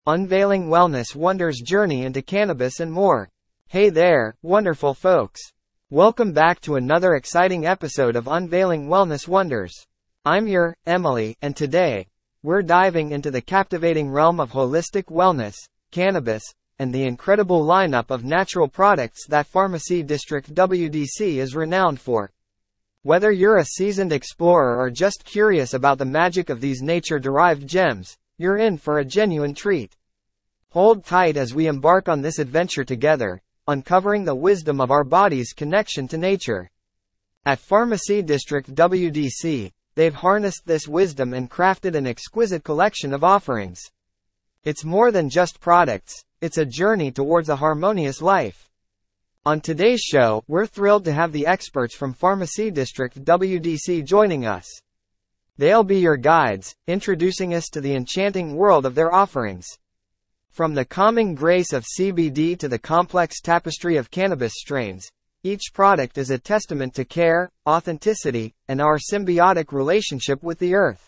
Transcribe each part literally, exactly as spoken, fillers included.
Unveiling Wellness Wonders Journey into Cannabis and More. Hey there, wonderful folks. Welcome back to another exciting episode of Unveiling Wellness Wonders. I'm your, Emily, and today, we're diving into the captivating realm of holistic wellness, cannabis, and the incredible lineup of natural products that Pharmacy District W D C is renowned for. Whether you're a seasoned explorer or just curious about the magic of these nature-derived gems, you're in for a genuine treat. Hold tight as we embark on this adventure together, uncovering the wisdom of our body's connection to nature. At Pharmacy District W D C, they've harnessed this wisdom and crafted an exquisite collection of offerings. It's more than just products, it's a journey towards a harmonious life. On today's show, we're thrilled to have the experts from Pharmacy District W D C joining us. They'll be your guides, introducing us to the enchanting world of their offerings. From the calming grace of C B D to the complex tapestry of cannabis strains, each product is a testament to care, authenticity, and our symbiotic relationship with the earth.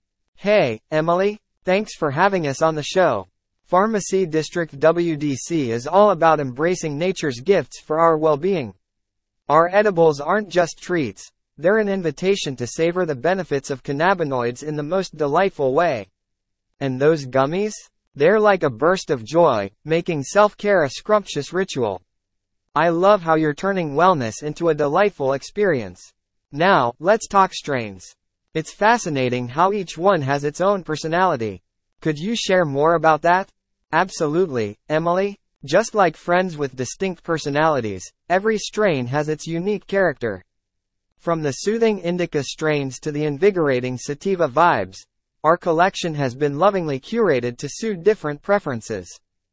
Hey, Emily, thanks for having us on the show. Pharmacy District W D C is all about embracing nature's gifts for our well-being. Our edibles aren't just treats, they're an invitation to savor the benefits of cannabinoids in the most delightful way. And those gummies? They're like a burst of joy, making self-care a scrumptious ritual. I love how you're turning wellness into a delightful experience. Now, let's talk strains. It's fascinating how each one has its own personality. Could you share more about that? Absolutely, Emily. Just like friends with distinct personalities, every strain has its unique character. From the soothing indica strains to the invigorating sativa vibes, our collection has been lovingly curated to suit different preferences.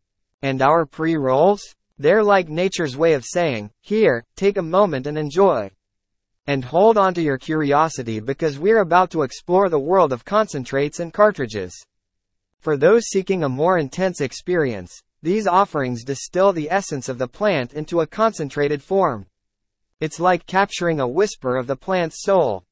And our pre-rolls? They're like nature's way of saying, here, take a moment and enjoy. And hold on to your curiosity because we're about to explore the world of concentrates and cartridges. For those seeking a more intense experience, these offerings distill the essence of the plant into a concentrated form. It's like capturing a whisper of the plant's soul.